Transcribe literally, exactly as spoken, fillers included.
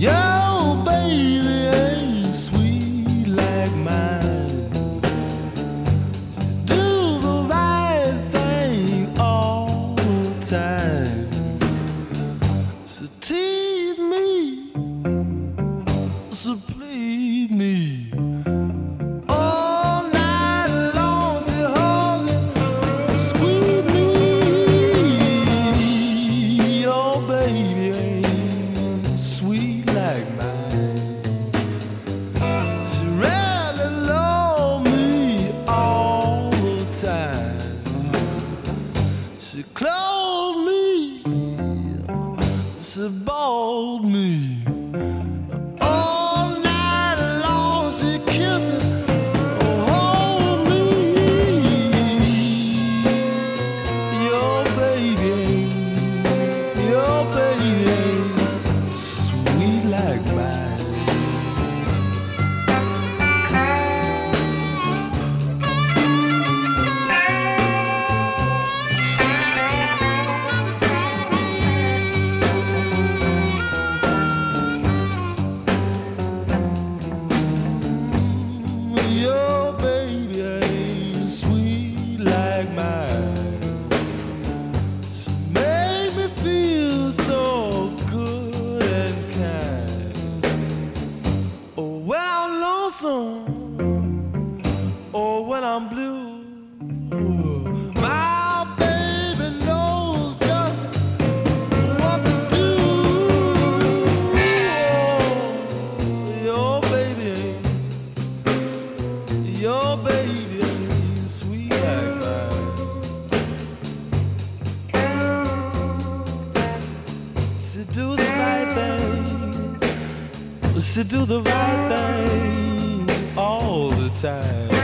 Your baby ain't sweet like mine. Do the right thing all the time. So tease me, so please me. All night long she hug and squeeze me. Your baby ain't sweet like mine. She really love me all the time. She clothed me, she bought me. All night long she kisses, oh, hold me. Your baby, your baby ain't sweet like mine. Your baby ain't sweet like mine. She make me feel so good and kind. Oh, when I'm lonesome, or when I'm blue, my baby knows just what to do. Oh, your baby ain't Your baby ain't sweet like mine. She do the right thing. She do the right thing all the time.